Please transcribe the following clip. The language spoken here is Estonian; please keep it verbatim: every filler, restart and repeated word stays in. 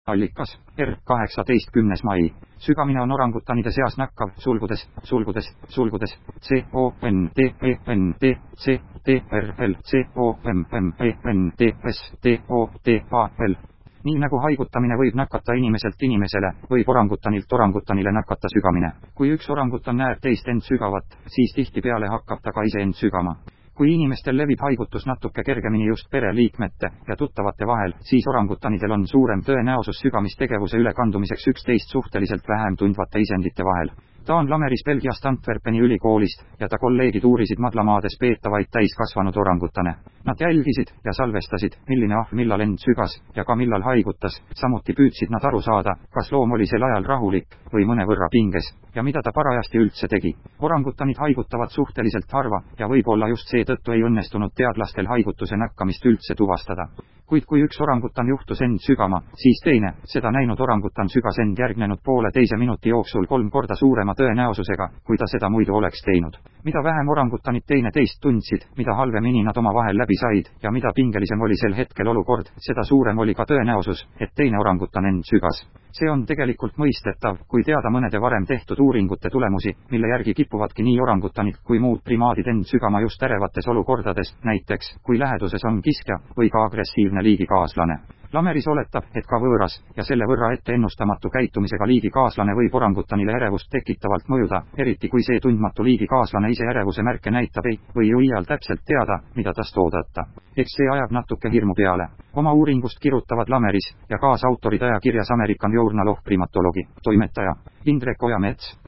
Allikas, R kaheksateist kümnes mai. Sügamine on orangutanide seas nakkav, sulgudes, sulgudes, sulgudes, C O N D E N D C T R L C O M M E N D S T O T A L. Nii nagu haigutamine võib nakata inimeselt inimesele, võib orangutanilt orangutanile nakata sügamine. Kui üks orangutan näeb teist end sügavat, siis tihtipeale hakkab ta ka ise end sügama. Kui inimestel levib haigutus natuke kergemini just pereliikmete ja tuttavate vahel, siis orangutanidel on suurem tõenäosus sügamistegevuse ülekandumiseks üksteist suhteliselt vähem tundvate isendite vahel. Ta on Lameris Belgiast Antwerpeni ülikoolist ja ta kolleegid uurisid madlamaades peetavaid täiskasvanud orangutane. Nad jälgisid ja salvestasid, milline ahv millal end sügas ja ka millal haigutas, samuti püüdsid nad aru saada, kas loom oli sel ajal rahulik või mõnevõrra pinges ja mida ta parajasti üldse tegi. Orangutanid haigutavad suhteliselt harva ja võib-olla just seetõttu ei õnnestunud teadlastel haigutuse nakkamist üldse tuvastada. Kuid kui üks orangutan juhtus end sügama, siis teine, seda näinud orangutan sügas end järgnenud poole teise minuti jooksul kolm korda suurema tõenäosusega, kui ta seda muidu oleks teinud. Mida vähem orangutanid teine teist tundsid, mida halvemini nad oma vahel läbi said ja mida pingelisem oli sel hetkel olukord, seda suurem oli ka tõenäosus, et teine orangutan end sügas. See on tegelikult mõistetav, kui teada mõnede varem tehtud uuringute tulemusi, mille järgi kipuvadki nii orangutanid kui muud primaadid end sügama just ärevates olukordades, näiteks, kui läheduses on kiskja või ka agressiivne liigikaaslane. Lameris oletab, et ka võõras ja selle võrra ette ennustamatu käitumisega liigikaaslane võib orangutanile ärevust tekitavalt mõjuda, eriti kui see tundmatu liigikaaslane ise ärevuse märke näitab ei või ju iial täpselt teada, mida tast oodata. Eks see ajab natuke hirmu peale. Oma uuringust kirjutavad Lameris ja kaasautorid ajakirjas American Journal of Primatology, toimetaja Indrek Ojamets,